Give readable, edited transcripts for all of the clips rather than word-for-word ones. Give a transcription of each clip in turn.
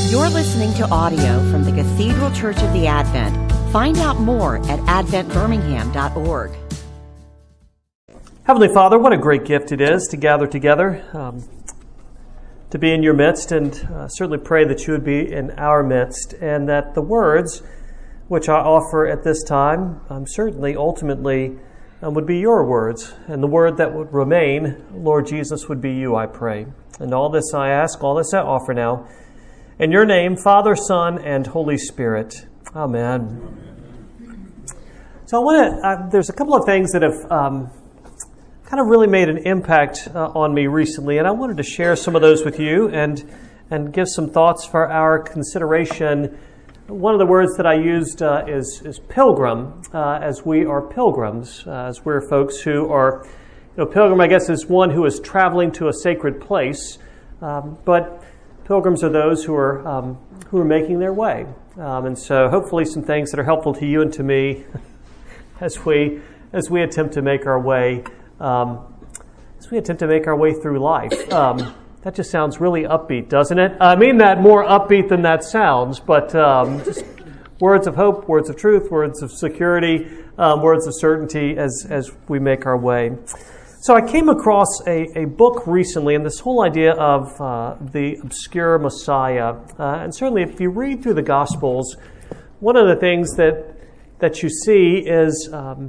You're listening to audio from the Cathedral Church of the Advent. Find out more at adventbirmingham.org. Heavenly Father, what a great gift it is to gather together, to be in your midst, and certainly pray that you would be in our midst, and that the words which I offer at this time certainly ultimately would be your words, and the word that would remain, Lord Jesus, would be you, I pray. And all this I ask, all this I offer now, in your name, Father, Son, and Holy Spirit. Amen. So I want to, there's a couple of things that have kind of really made an impact on me recently, and I wanted to share some of those with you and give some thoughts for our consideration. One of the words that I used is pilgrim, as we are pilgrims, as we're folks who are, pilgrim, I guess, is one who is traveling to a sacred place, but pilgrims are those who are making their way, and so hopefully some things that are helpful to you and to me as we attempt to make our way through life. That just sounds really upbeat, doesn't it? I mean that more upbeat than that sounds, but just words of hope, words of truth, words of security, words of certainty as we make our way. So I came across a book recently, and this whole idea of the obscure Messiah. And certainly if you read through the Gospels, one of the things that you see is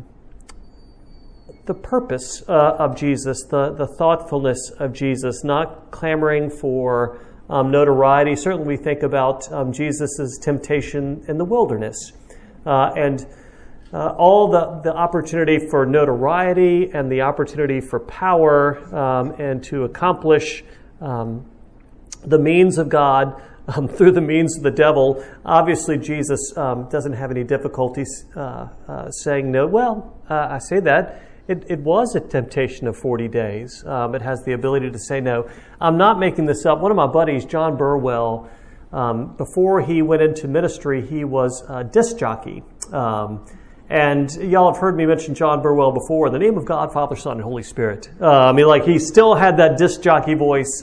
the purpose of Jesus, the thoughtfulness of Jesus, not clamoring for notoriety. Certainly we think about Jesus' temptation in the wilderness, and all the opportunity for notoriety and the opportunity for power and to accomplish the means of God through the means of the devil. Obviously, Jesus doesn't have any difficulties saying no. Well, I say that. It was a temptation of 40 days. It has the ability to say no. I'm not making this up. One of my buddies, John Burwell, before he went into ministry, he was a disc jockey. And y'all have heard me mention John Burwell before. In the name of God, Father, Son, and Holy Spirit. He still had that disc jockey voice.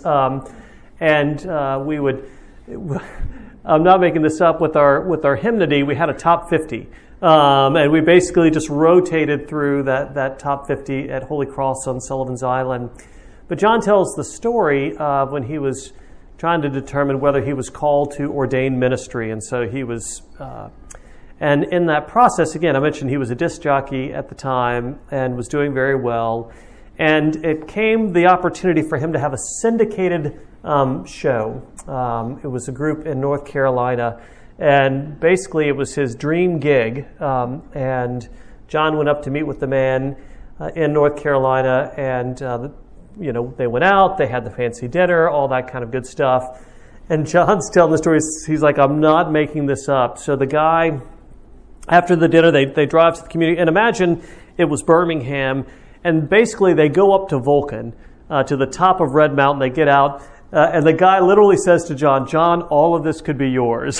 We would, I'm not making this up, with our hymnody, we had a top 50. And we basically just rotated through that top 50 at Holy Cross on Sullivan's Island. But John tells the story of when he was trying to determine whether he was called to ordain ministry. And so he was... And in that process, again, I mentioned he was a disc jockey at the time and was doing very well. And it came the opportunity for him to have a syndicated show. It was a group in North Carolina. And basically it was his dream gig. And John went up to meet with the man in North Carolina. And, they went out, they had the fancy dinner, all that kind of good stuff. And John's telling the story. He's like, I'm not making this up. So the guy... After the dinner, they drive to the community, and imagine it was Birmingham, and basically they go up to Vulcan, to the top of Red Mountain. They get out, and the guy literally says to John, all of this could be yours.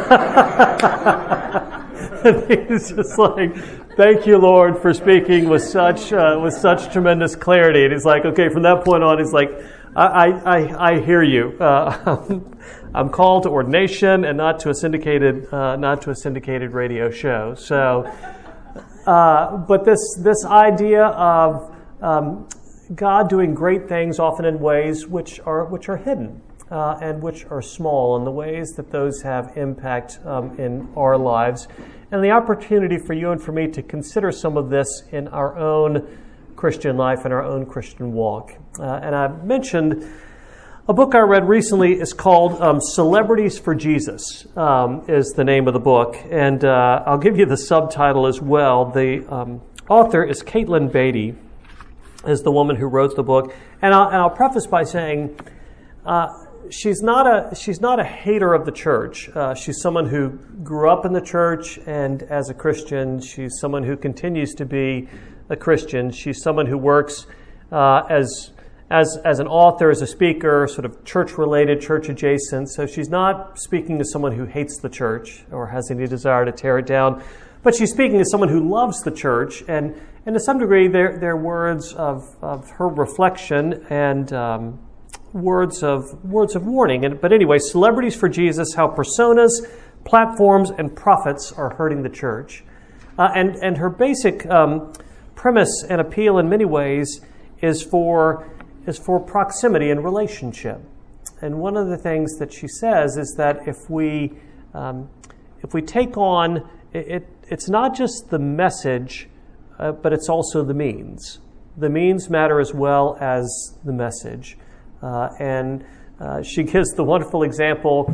And he's just like, thank you, Lord, for speaking with such tremendous clarity. And he's like, okay, from that point on, he's like, I hear you. I'm called to ordination and not to a syndicated radio show. So, but this idea of God doing great things, often in ways which are hidden and which are small, and the ways that those have impact in our lives, and the opportunity for you and for me to consider some of this in our own Christian life and our own Christian walk. And I mentioned a book I read recently is called Celebrities for Jesus, is the name of the book. And I'll give you the subtitle as well. The author is Caitlin Beatty, is the woman who wrote the book. And I'll preface by saying she's not a hater of the church. She's someone who grew up in the church, and as a Christian, she's someone who continues to be a Christian. She's someone who works as an author, as a speaker, sort of church-related, church-adjacent. So she's not speaking as someone who hates the church or has any desire to tear it down, but she's speaking as someone who loves the church. And to some degree, they're words of her reflection and words of warning. But anyway, celebrities for Jesus, how personas, platforms, and profits are hurting the church. And her basic premise and appeal in many ways is for proximity and relationship. And one of the things that she says is that if we take on it, it's not just the message, but it's also the means. The means matter as well as the message. And she gives the wonderful example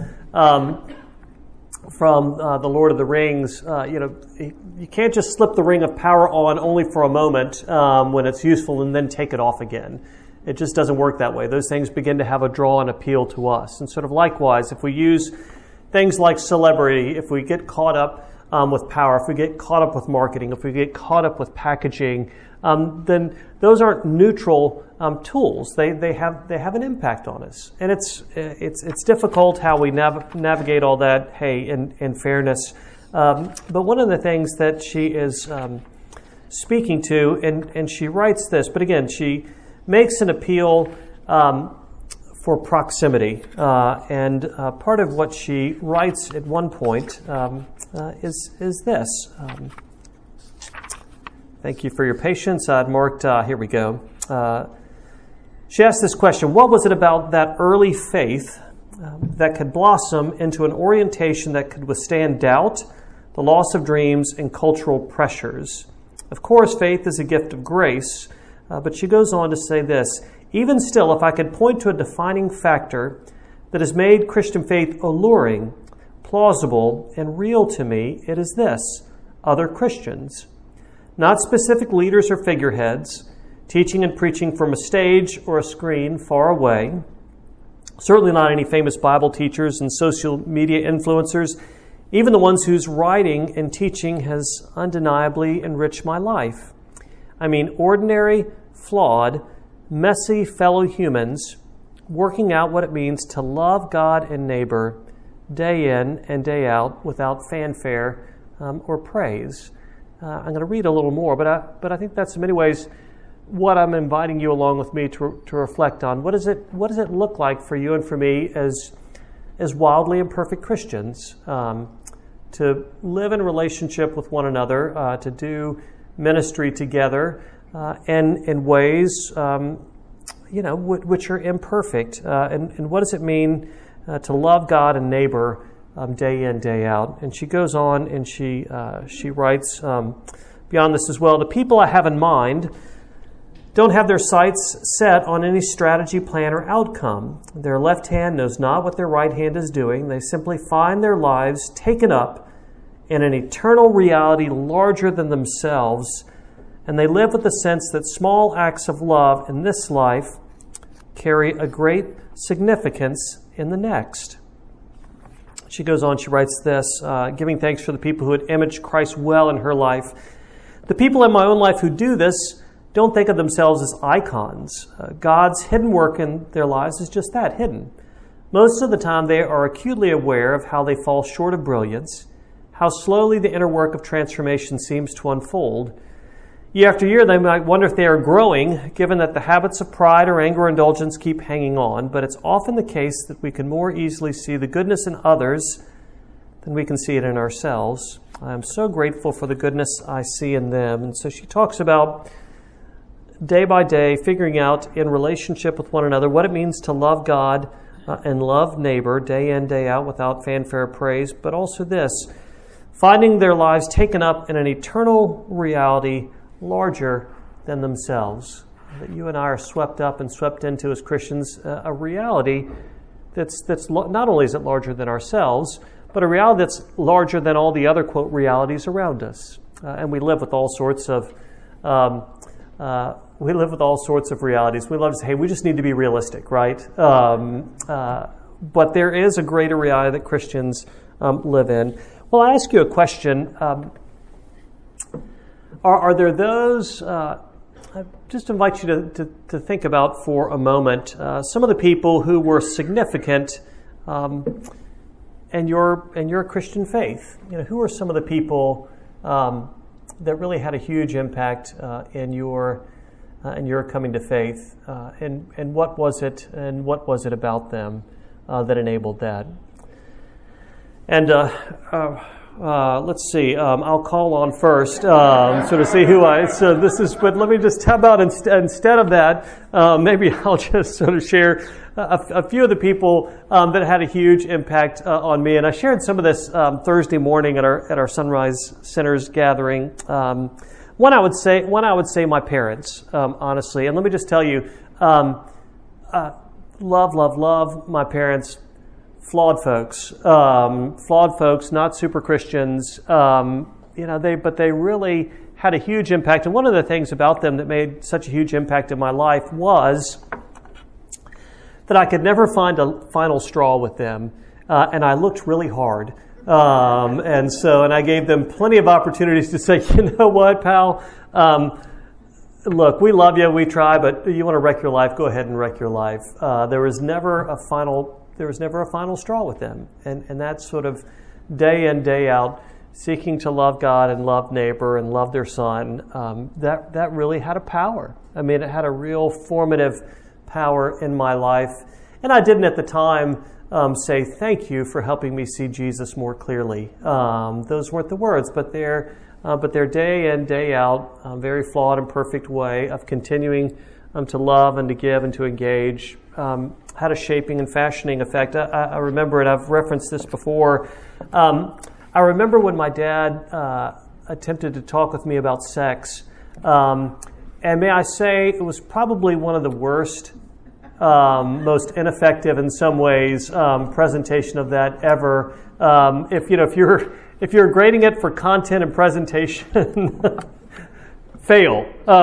from the Lord of the Rings. You can't just slip the ring of power on only for a moment when it's useful and then take it off again. It just doesn't work that way. Those things begin to have a draw and appeal to us. And sort of likewise, if we use things like celebrity, if we get caught up with power, if we get caught up with marketing, if we get caught up with packaging, then those aren't neutral tools. They have an impact on us, and it's difficult how we navigate all that. Hey, in fairness, but one of the things that she is speaking to, and she writes this, but again, she makes an appeal for proximity, and part of what she writes at one point is this. Thank you for your patience. I'd marked, here we go. She asked this question: what was it about that early faith that could blossom into an orientation that could withstand doubt, the loss of dreams, and cultural pressures? Of course, faith is a gift of grace, but she goes on to say this: even still, if I could point to a defining factor that has made Christian faith alluring, plausible, and real to me, it is this: other Christians. Not specific leaders or figureheads, teaching and preaching from a stage or a screen far away. Certainly not any famous Bible teachers and social media influencers, even the ones whose writing and teaching has undeniably enriched my life. I mean, ordinary, flawed, messy fellow humans working out what it means to love God and neighbor day in and day out without fanfare or praise. I'm going to read a little more, but I think that's in many ways what I'm inviting you along with me to reflect on. What does it look like for you and for me as wildly imperfect Christians to live in relationship with one another, to do ministry together, and in ways which are imperfect, and what does it mean to love God and neighbor day in, day out? And she goes on and she writes beyond this as well: the people I have in mind don't have their sights set on any strategy, plan, or outcome. Their left hand knows not what their right hand is doing. They simply find their lives taken up in an eternal reality larger than themselves, and they live with the sense that small acts of love in this life carry a great significance in the next. She goes on, she writes this, giving thanks for the people who had imaged Christ well in her life. The people in my own life who do this don't think of themselves as icons. God's hidden work in their lives is just that, hidden. Most of the time they are acutely aware of how they fall short of brilliance, how slowly the inner work of transformation seems to unfold. Year after year, they might wonder if they are growing, given that the habits of pride or anger or indulgence keep hanging on, but it's often the case that we can more easily see the goodness in others than we can see it in ourselves. I am so grateful for the goodness I see in them. And so she talks about day by day figuring out in relationship with one another what it means to love God and love neighbor day in, day out without fanfare or praise, but also this: finding their lives taken up in an eternal reality larger than themselves. That you and I are swept up and swept into as Christians, a reality that's not only is it larger than ourselves, but a reality that's larger than all the other, quote, realities around us. And we live with all sorts of realities. We love to say, hey, we just need to be realistic, right? But there is a greater reality that Christians live in. Well, I ask you a question. Are there those, I just invite you to think about for a moment, some of the people who were significant in your Christian faith? Who are some of the people that really had a huge impact in your and your coming to faith, and what was it about them that enabled that? And let's see. I'll call on first, so to see who So this is. But let me just. How about instead of that, maybe I'll just sort of share a few of the people that had a huge impact on me. And I shared some of this Thursday morning at our Sunrise Sinners gathering. One I would say my parents, honestly. And let me just tell you, love my parents. Flawed folks, not super Christians. But they really had a huge impact. And one of the things about them that made such a huge impact in my life was that I could never find a final straw with them, and I looked really hard. And I gave them plenty of opportunities to say, you know what, pal, look, we love you, we try, but you want to wreck your life, go ahead and wreck your life. There was never a final straw with them. And that's sort of day in, day out, seeking to love God and love neighbor and love their son. That really had a power. I mean, it had a real formative power in my life. And I didn't at the time say thank you for helping me see Jesus more clearly. Those weren't the words, but their day in, day out, very flawed and perfect way of continuing to love and to give and to engage had a shaping and fashioning effect. I remember, and I've referenced this before, I remember when my dad attempted to talk with me about sex, and may I say it was probably one of the worst, most ineffective in some ways presentation of that ever. If you're grading it for content and presentation, fail.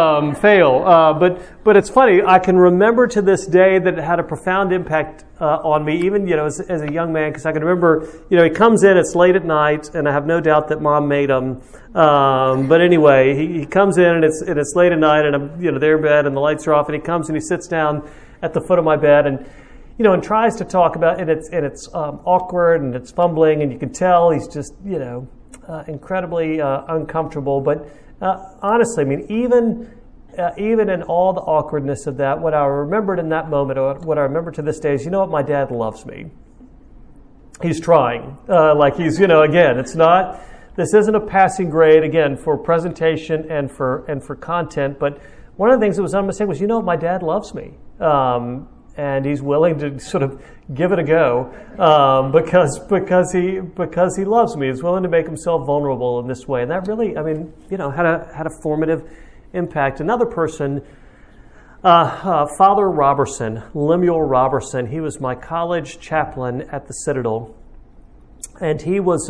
But it's funny. I can remember to this day that it had a profound impact on me, even as a young man, because I can remember. He comes in. It's late at night, and I have no doubt that Mom made him. But anyway, he comes in, and it's late at night, and I'm there in bed, and the lights are off, and he comes and he sits down at the foot of my bed, and and tries to talk about it. It's awkward, and it's fumbling, and you can tell he's just incredibly uncomfortable, but. Honestly, I mean, even in all the awkwardness of that, what I remembered in that moment, or what I remember to this day, is, my dad loves me. He's trying. Again, this isn't a passing grade, again, for presentation and for content, but one of the things that was unmistakable was, my dad loves me. And he's willing to sort of give it a go because he loves me. He's willing to make himself vulnerable in this way, and that really, had a formative impact. Another person, Father Robertson, Lemuel Robertson. He was my college chaplain at the Citadel, and he was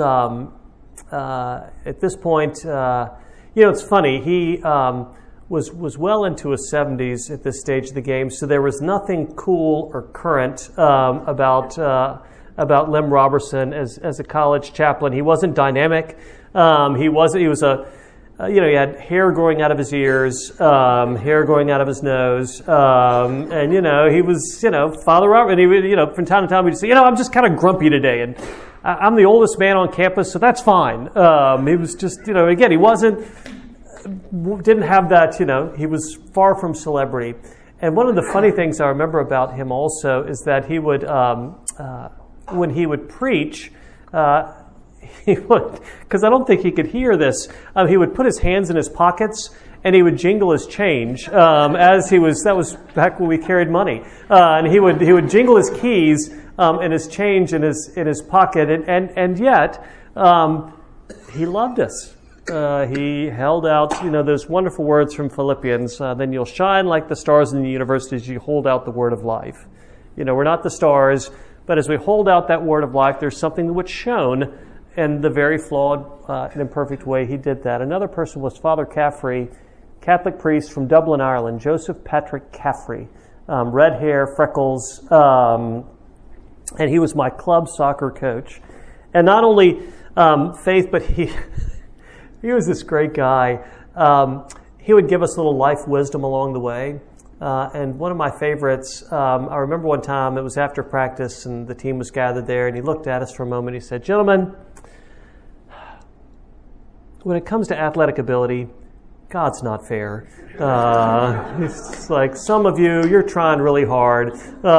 at this point. It's funny. He was well into his 70s at this stage of the game, so there was nothing cool or current about Lem Robertson as a college chaplain. He wasn't dynamic. He had hair growing out of his ears, hair growing out of his nose, and he was Father Robert. And he would from time to time he'd say, I'm just kind of grumpy today, and I'm the oldest man on campus, so that's fine. He was just again, he didn't have that, he was far from celebrity. And one of the funny things I remember about him also is that he would, when he would preach, he would, because I don't think he could hear this, he would put his hands in his pockets and he would jingle his change that was back when we carried money. And he would jingle his keys and his change in his pocket, and yet he loved us. He held out, those wonderful words from Philippians, then you'll shine like the stars in the universe as you hold out the word of life. We're not the stars, but as we hold out that word of life, there's something which shone in the very flawed and imperfect way he did that. Another person was Father Caffrey, Catholic priest from Dublin, Ireland, Joseph Patrick Caffrey, red hair, freckles, and he was my club soccer coach. And not only faith, but he was this great guy. He would give us little life wisdom along the way. And one of my favorites, I remember one time it was after practice and the team was gathered there, and he looked at us for a moment. He said, "Gentlemen, when it comes to athletic ability, God's not fair. It's like some of you, you're trying really hard,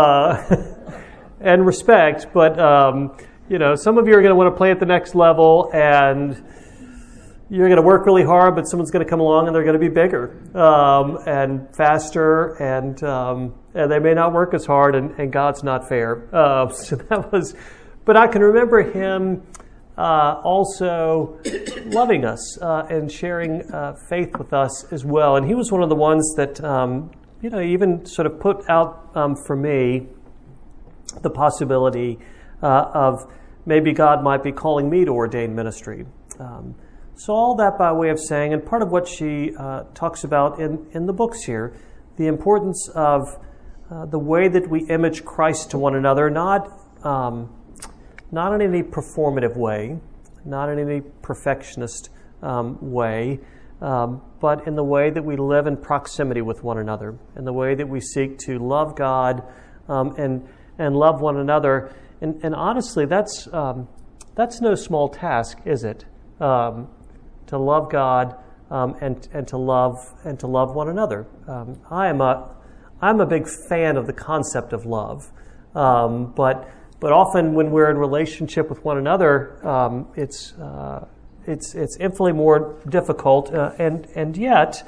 and respect, but some of you are going to want to play at the next level, and you're going to work really hard, but someone's going to come along and they're going to be bigger and faster, and they may not work as hard, and God's not fair. But I can remember him also loving us and sharing faith with us as well. And he was one of the ones that, even sort of put out for me the possibility of maybe God might be calling me to ordain ministry. So all that by way of saying, and part of what she talks about in the books here, the importance of the way that we image Christ to one another, not in any performative way, not in any perfectionist way, but in the way that we live in proximity with one another, in the way that we seek to love God and love one another. And honestly, that's no small task, is it? To love God and to love one another. I'm a big fan of the concept of love, but often when we're in relationship with one another, it's infinitely more difficult, and yet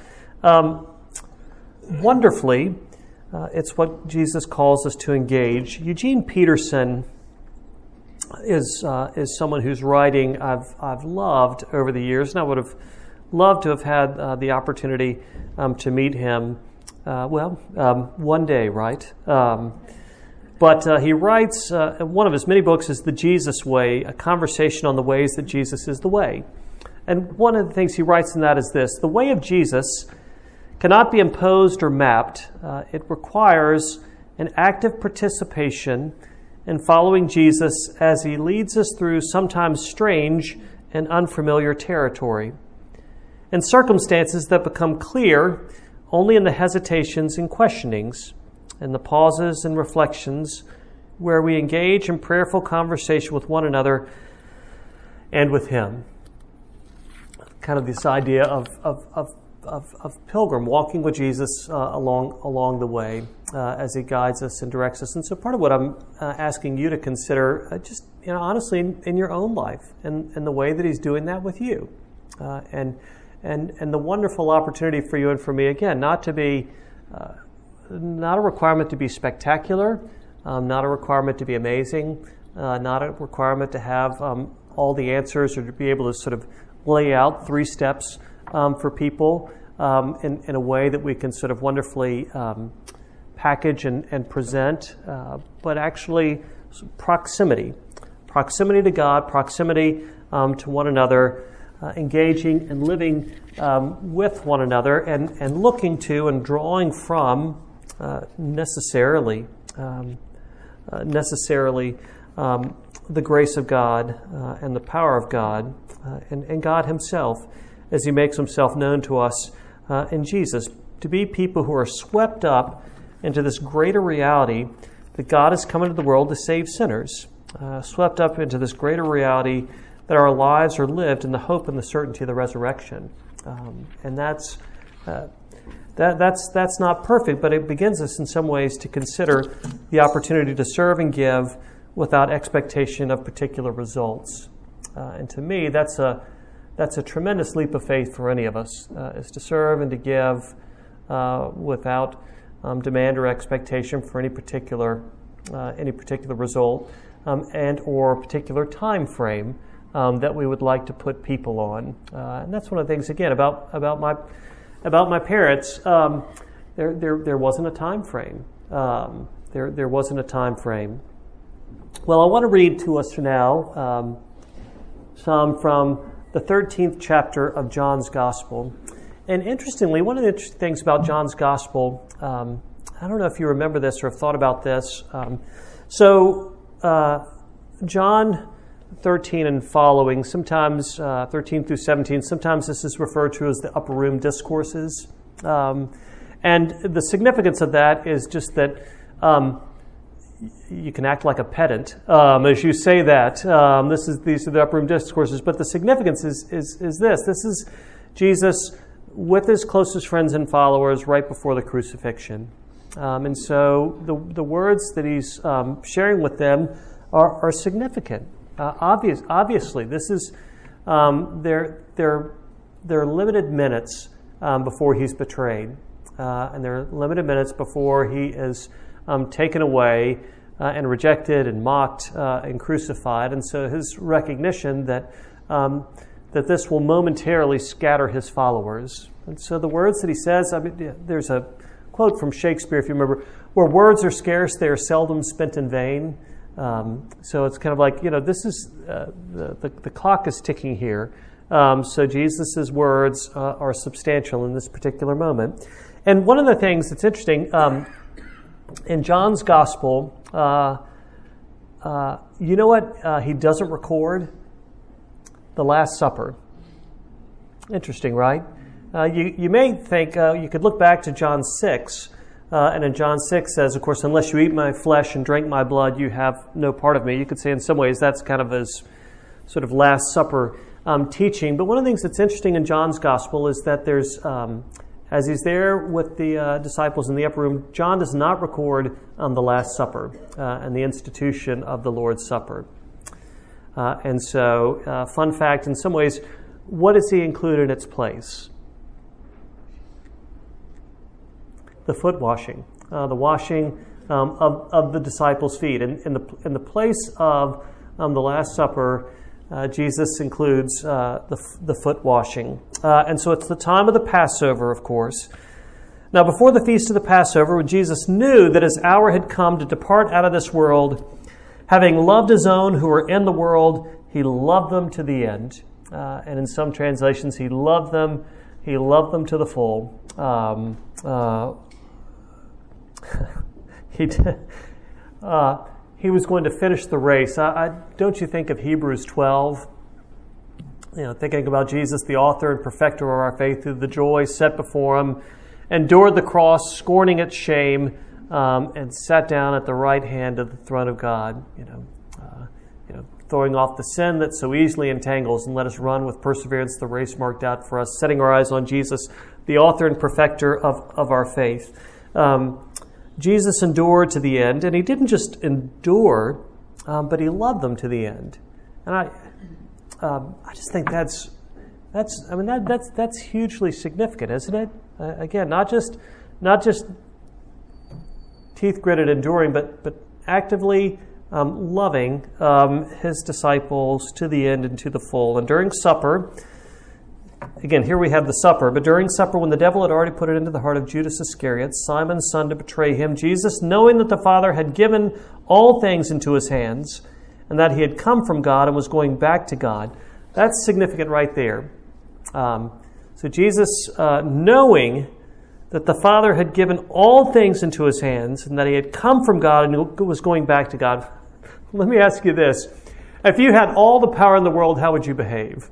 wonderfully, it's what Jesus calls us to engage. Eugene Peterson is someone whose writing I've loved over the years, and I would have loved to have had the opportunity to meet him. One day, right? But he writes, one of his many books is The Jesus Way, a conversation on the ways that Jesus is the way. And one of the things he writes in that is this: the way of Jesus cannot be imposed or mapped. It requires an active participation in following Jesus as he leads us through sometimes strange and unfamiliar territory, and circumstances that become clear only in the hesitations and questionings, and the pauses and reflections where we engage in prayerful conversation with one another and with him. Kind of this idea of pilgrim walking with Jesus along the way as he guides us and directs us. And so part of what I'm asking you to consider, just honestly in your own life, and the way that he's doing that with you, and the wonderful opportunity for you and for me, again, not a requirement to be spectacular, not a requirement to be amazing, not a requirement to have all the answers or to be able to sort of lay out 3 steps for people in a way that we can sort of wonderfully package and present, but actually proximity to God, proximity to one another, engaging and living with one another, and looking to and drawing from necessarily the grace of God and the power of God and God himself as he makes himself known to us in Jesus, to be people who are swept up into this greater reality that God has come into the world to save sinners, swept up into this greater reality that our lives are lived in the hope and the certainty of the resurrection. And that's not perfect, but it begins us in some ways to consider the opportunity to serve and give without expectation of particular results. And to me, that's a tremendous leap of faith for any of us, is to serve and to give without demand or expectation for any particular result and or particular time frame that we would like to put people on. And that's one of the things, again, about my parents. There wasn't a time frame. There wasn't a time frame. Well, I want to read to us now some from the 13th chapter of John's Gospel. And interestingly, one of the interesting things about John's Gospel, I don't know if you remember this or have thought about this. John 13 and following, sometimes 13 through 17, sometimes this is referred to as the upper room discourses. And the significance of that is just that you can act like a pedant as you say that. These are the upper room discourses. But the significance is this. This is Jesus with his closest friends and followers right before the crucifixion. And so the words that he's sharing with them are significant. Obviously, this is they're limited minutes before he's betrayed, and they're limited minutes before he is taken away and rejected and mocked and crucified. And so his recognition that this will momentarily scatter his followers. And so the words that he says, there's a quote from Shakespeare, if you remember, where words are scarce, they are seldom spent in vain. So it's kind of like, this is, the clock is ticking here. So Jesus' words are substantial in this particular moment. And one of the things that's interesting, in John's Gospel, you know what he doesn't record? The Last Supper. Interesting, right? You may think, you could look back to John 6, and in John 6 says, of course, unless you eat my flesh and drink my blood, you have no part of me. You could say in some ways that's kind of his sort of Last Supper teaching. But one of the things that's interesting in John's Gospel is that there's, as he's there with the disciples in the upper room, John does not record the Last Supper and the institution of the Lord's Supper. And so, fun fact, in some ways, what does he include in its place? The foot washing, the washing of the disciples' feet. In the place of the Last Supper, Jesus includes the foot washing. And so it's the time of the Passover, of course. Now, before the feast of the Passover, when Jesus knew that his hour had come to depart out of this world, having loved his own who were in the world, he loved them to the end. And in some translations, he loved them to the full. He was going to finish the race. Don't you think of Hebrews 12? Thinking about Jesus, the author and perfecter of our faith, through the joy set before him, endured the cross, scorning its shame, and sat down at the right hand of the throne of God. Throwing off the sin that so easily entangles, and let us run with perseverance the race marked out for us, setting our eyes on Jesus, the author and perfecter of our faith. Jesus endured to the end, and he didn't just endure, but he loved them to the end. And I just think that's hugely significant, isn't it? Again, not just teeth gritted enduring, but actively loving his disciples to the end and to the full. And during supper, again, here we have the supper, but during supper, when the devil had already put it into the heart of Judas Iscariot, Simon's son, to betray him, Jesus, knowing that the Father had given all things into his hands, and that he had come from God and was going back to God. That's significant right there. So Jesus, knowing that the Father had given all things into his hands, and that he had come from God and was going back to God. Let me ask you this. If you had all the power in the world, how would you behave?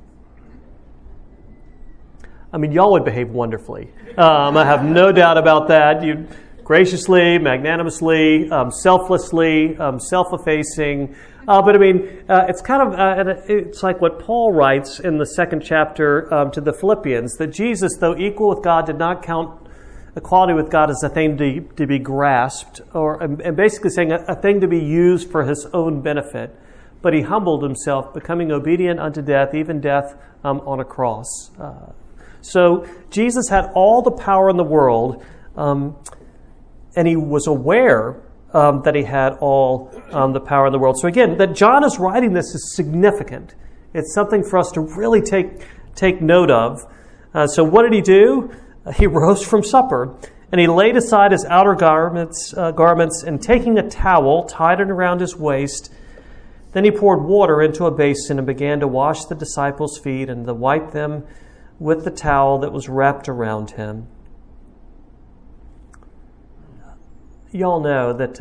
Y'all would behave wonderfully. I have no doubt about that. You'd graciously, magnanimously, selflessly, self-effacing. But it's kind of, it's like what Paul writes in the second chapter to the Philippians, that Jesus, though equal with God, did not count equality with God as a thing to be grasped, and basically saying a thing to be used for his own benefit. But he humbled himself, becoming obedient unto death, even death on a cross. So Jesus had all the power in the world, and he was aware that he had all the power in the world. So again, that John is writing this is significant. It's something for us to really take note of. So what did he do? He rose from supper, and he laid aside his outer garments, and taking a towel, tied it around his waist. Then he poured water into a basin and began to wash the disciples' feet and to wipe them with the towel that was wrapped around him. Y'all know that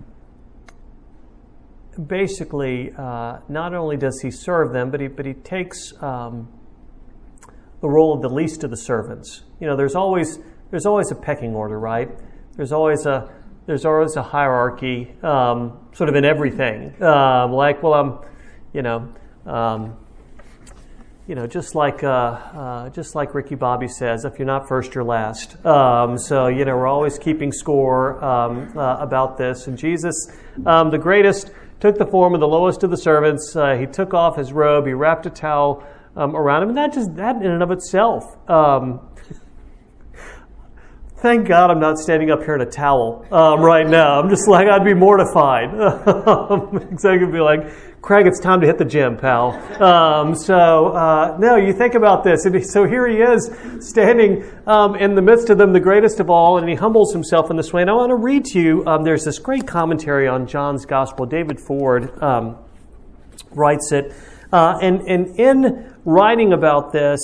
basically not only does he serve them, but he takes the role of the least of the servants. There's always a pecking order, right? There's always a hierarchy, sort of in everything. just like Ricky Bobby says, if you're not first, you're last. So we're always keeping score about this. And Jesus, the greatest, took the form of the lowest of the servants. He took off his robe. He wrapped a towel around him, and that in and of itself. Thank God I'm not standing up here in a towel right now. I'm just like, I'd be mortified. So I could be like, Craig, it's time to hit the gym, pal. No, you think about this. And so here he is standing in the midst of them, the greatest of all, and he humbles himself in this way. And I want to read to you, there's this great commentary on John's Gospel. David Ford writes it. And in writing about this,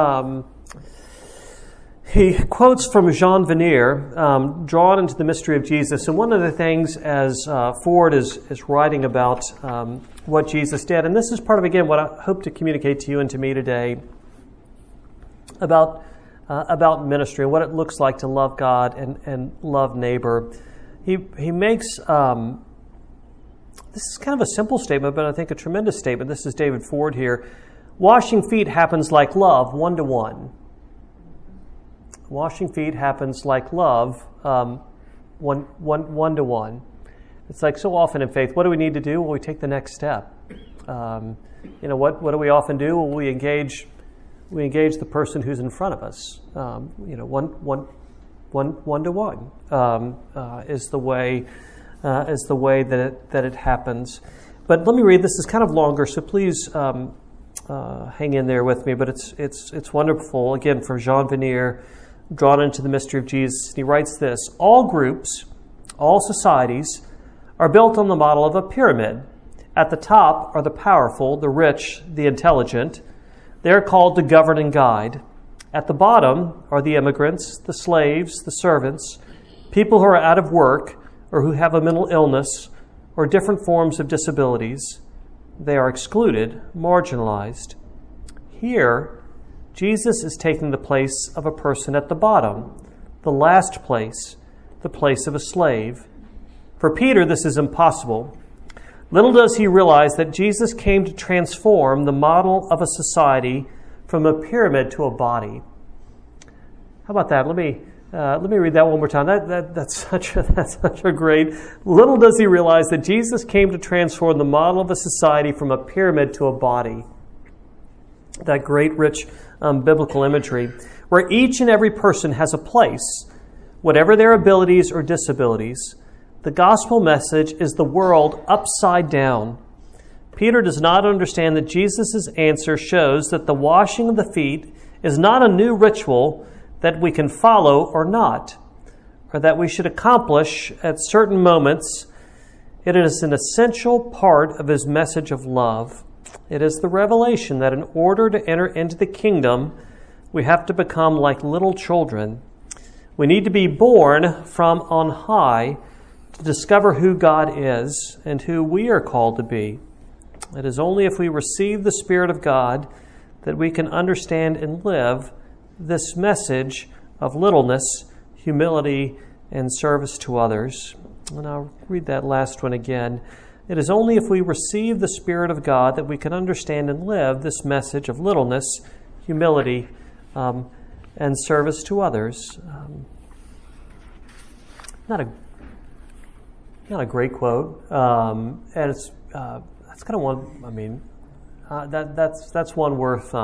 he quotes from Jean Vanier, Drawn into the Mystery of Jesus. And one of the things as Ford is writing about what Jesus did, and this is part of, again, what I hope to communicate to you and to me today about ministry and what it looks like to love God and love neighbor. He makes, this is kind of a simple statement, but I think a tremendous statement. This is David Ford here. Washing feet happens like love, 1-to-1. Washing feet happens like love, one to one. It's like so often in faith. What do we need to do? Well, we take the next step. What do we often do? Well, we engage the person who's in front of us. One to one is the way that it happens. But let me read. This is kind of longer, so please hang in there with me. But it's wonderful. Again, from Jean Vanier, Drawn into the Mystery of Jesus. And he writes this: all groups, all societies are built on the model of a pyramid. At the top are the powerful, the rich, the intelligent. They are called to govern and guide. At the bottom are the immigrants, the slaves, the servants, people who are out of work or who have a mental illness or different forms of disabilities. They are excluded, marginalized. Here, Jesus is taking the place of a person at the bottom, the last place, the place of a slave. For Peter, this is impossible. Little does he realize that Jesus came to transform the model of a society from a pyramid to a body. How about that? Let me read that one more time. That's such a great. Little does he realize that Jesus came to transform the model of a society from a pyramid to a body. That great, rich biblical imagery, where each and every person has a place, whatever their abilities or disabilities. The gospel message is the world upside down. Peter does not understand that Jesus' answer shows that the washing of the feet is not a new ritual that we can follow or not, or that we should accomplish at certain moments. It is an essential part of his message of love. It is the revelation that in order to enter into the kingdom, we have to become like little children. We need to be born from on high to discover who God is and who we are called to be. It is only if we receive the Spirit of God that we can understand and live this message of littleness, humility, and service to others. And I'll read that last one again. It is only if we receive the Spirit of God that we can understand and live this message of littleness, humility, and service to others. Not a great quote, and it's that's kind of one. I mean, that's one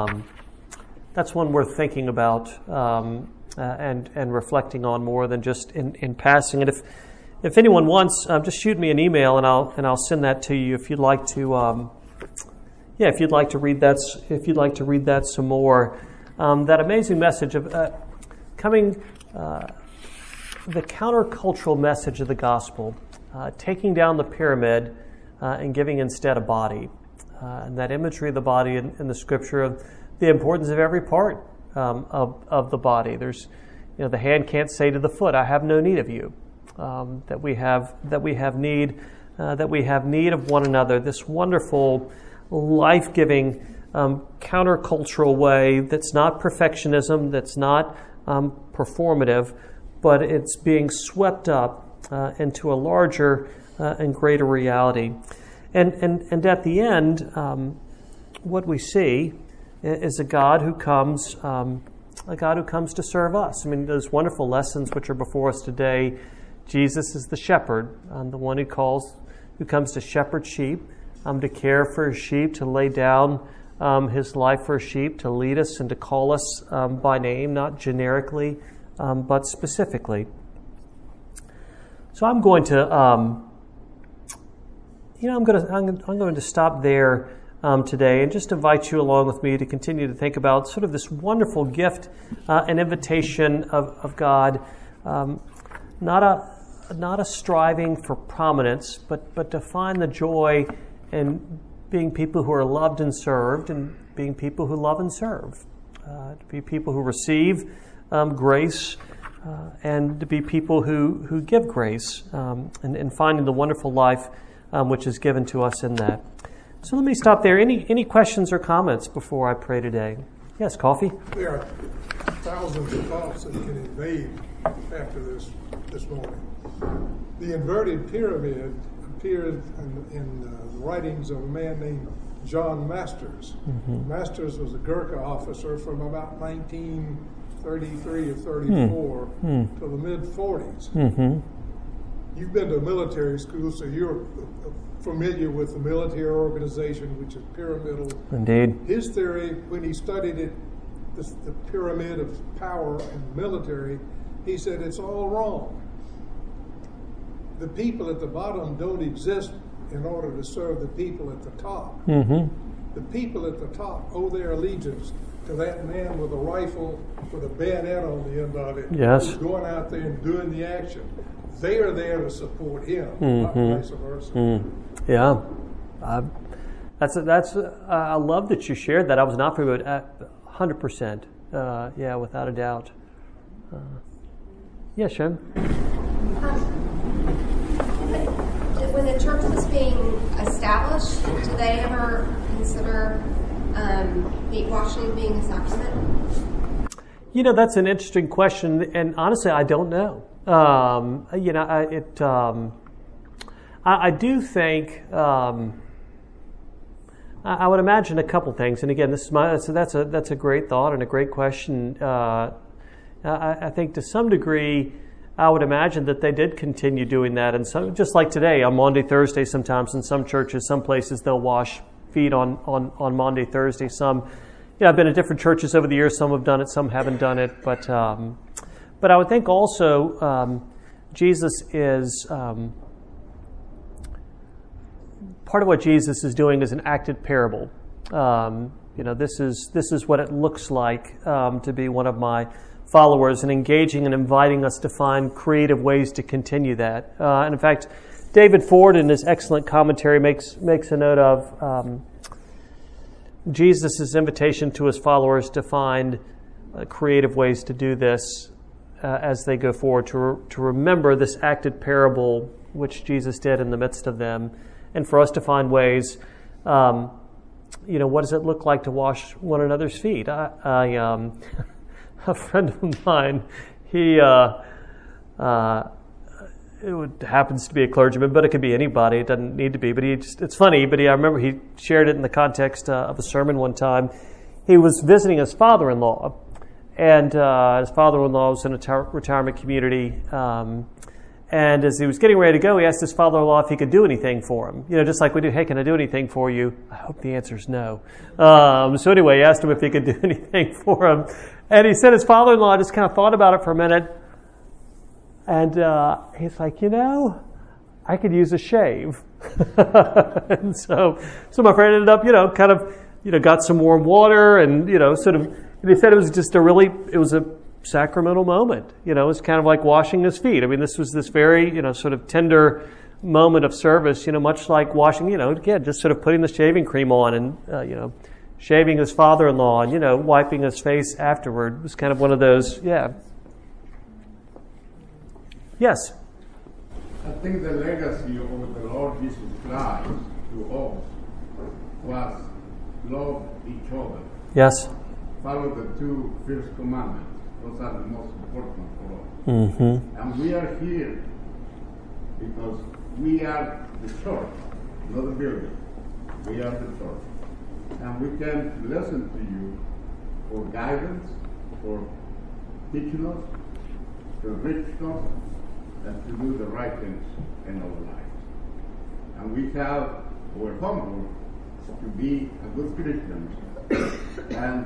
worth thinking about and reflecting on more than just in passing. And if anyone wants, just shoot me an email and I'll send that to you if you'd like to. If you'd like to read that, some more. That amazing message of coming, the countercultural message of the gospel, taking down the pyramid and giving instead a body. And that imagery of the body in the scripture of the importance of every part of the body. There's, the hand can't say to the foot, "I have no need of you." That we have need of one another. This wonderful, life-giving, countercultural way that's not perfectionism, that's not performative, but it's being swept up into a larger and greater reality. And at the end, what we see is a God who comes to serve us. I mean, those wonderful lessons which are before us today. Jesus is the shepherd, the one who comes to shepherd sheep, to care for his sheep, to lay down his life for his sheep, to lead us and to call us by name, not generically, but specifically. So I'm going to, I'm going to stop there today and just invite you along with me to continue to think about sort of this wonderful gift and invitation of God, not a striving for prominence, but to find the joy in being people who are loved and served, and being people who love and serve, to be people who receive grace, and to be people who give grace, and finding the wonderful life which is given to us in that. So let me stop there. Any questions or comments before I pray today? Yes, Coffee? There are thousands of thoughts that can invade after this morning. The inverted pyramid appeared in the writings of a man named John Masters. Mm-hmm. Masters was a Gurkha officer from about 1933 or 34 to the mid-40s. Mm-hmm. You've been to military school, so you're familiar with the military organization, which is pyramidal. Indeed. His theory, when he studied it, the pyramid of power and military, he said it's all wrong. The people at the bottom don't exist in order to serve the people at the top. Mm-hmm. The people at the top owe their allegiance to that man with a rifle with a bayonet on the end of it, yes, who's going out there and doing the action. They are there to support him, not vice versa. Mm. Yeah, that's. I love that you shared that. I was not familiar with 100%. Yeah, without a doubt. Yeah, Shem. When the church was being established, did they ever consider meat washing being a sacrament? That's an interesting question, and honestly, I don't know. I do think I would imagine a couple things, and again, that's a great thought and a great question. I think to some degree, I would imagine that they did continue doing that, and so just like today on Maundy, Thursday, sometimes in some churches, some places they'll wash feet on Maundy, Thursday. Some, I've been at different churches over the years. Some have done it, some haven't done it, but I would think also Jesus is part of what Jesus is doing is an acted parable. This is what it looks like to be one of my followers, and engaging and inviting us to find creative ways to continue that. And in fact, David Ford, in his excellent commentary, makes a note of Jesus' invitation to his followers to find creative ways to do this as they go forward, to remember this acted parable which Jesus did in the midst of them, and for us to find ways. What does it look like to wash one another's feet? A friend of mine, he happens to be a clergyman, but it could be anybody. It doesn't need to be. But it's funny. But I remember he shared it in the context of a sermon one time. He was visiting his father-in-law, and his father-in-law was in a retirement community. And as he was getting ready to go, he asked his father-in-law if he could do anything for him. Just like we do, hey, can I do anything for you? I hope the answer is no. So anyway, he asked him if he could do anything for him. And he said his father-in-law just kind of thought about it for a minute. And he's like, I could use a shave. And so my friend ended up, got some warm water and, and he said it was just it was a sacramental moment. It was kind of like washing his feet. I mean, this was this very, sort of tender moment of service, much like washing, again, just sort of putting the shaving cream on and, shaving his father-in-law and, wiping his face afterward. It was kind of one of those, yeah. Yes? I think the legacy of the Lord Jesus Christ to us was love each other. Yes. Follow the two first commandments. Those are the most important for us. Mm-hmm. And we are here because we are the church, not the building. We are the church. and we can listen to you for guidance, for teaching us, to reach us, and to do the right things in our lives. And we have our homework to be a good Christian and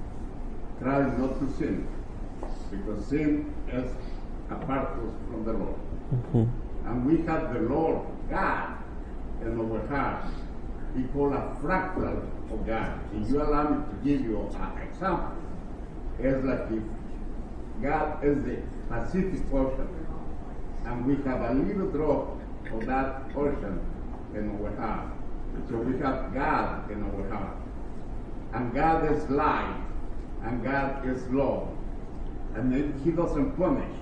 try not to sin, because sin is apart from the Lord. Mm-hmm. And we have the Lord God in our hearts. We call a fractal of God. If you allow me to give you an example, it's like if God is the Pacific Ocean, and we have a little drop of that ocean in our heart. So we have God in our heart. And God is light, and God is love. And He doesn't punish.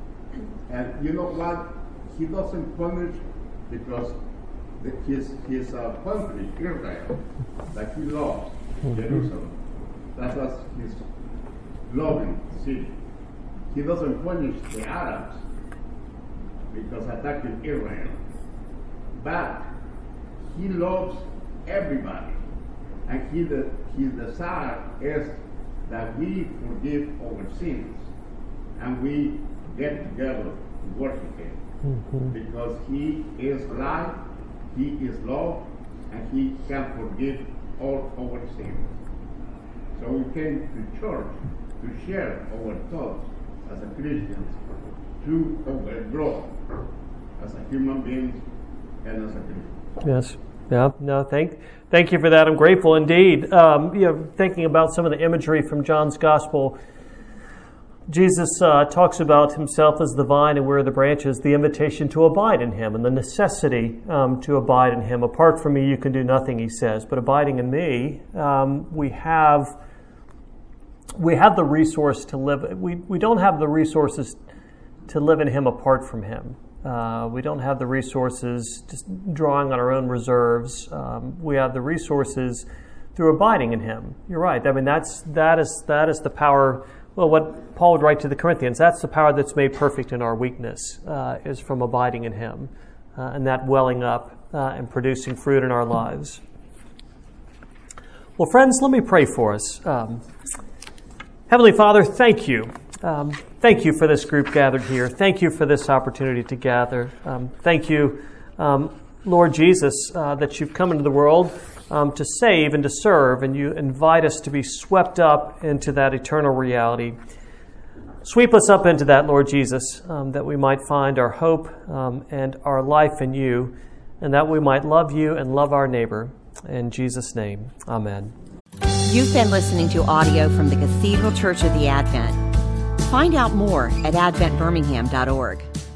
And you know what? He doesn't punish because his country, Israel, that He loves, Jerusalem. That was His loving city. He doesn't punish the Arabs because attacking Israel. But He loves everybody. And His desire is that we forgive our sins and we get together to worship Him. Mm-hmm. Because He is light, He is love, and He can forgive all our sins. So we came to church to share our thoughts as a Christians to our growth as a human beings and as a Christian. Yes. Yeah. No. Thank you for that. I'm grateful indeed. Thinking about some of the imagery from John's Gospel, Jesus talks about Himself as the vine and we're the branches, the invitation to abide in Him and the necessity to abide in Him. Apart from me, you can do nothing, He says. But abiding in me, we have the resource to live. We don't have the resources to live in Him apart from Him. We don't have the resources just drawing on our own reserves. We have the resources through abiding in Him. You're right. I mean, that is the power. Well, what Paul would write to the Corinthians, that's the power that's made perfect in our weakness, is from abiding in Him, and that welling up and producing fruit in our lives. Well, friends, let me pray for us. Heavenly Father, thank you. Thank you for this group gathered here. Thank you for this opportunity to gather. Thank you, Lord Jesus, that you've come into the world to save and to serve, and you invite us to be swept up into that eternal reality. Sweep us up into that, Lord Jesus, that we might find our hope and our life in you, and that we might love you and love our neighbor. In Jesus' name, amen. You've been listening to audio from the Cathedral Church of the Advent. Find out more at adventbirmingham.org.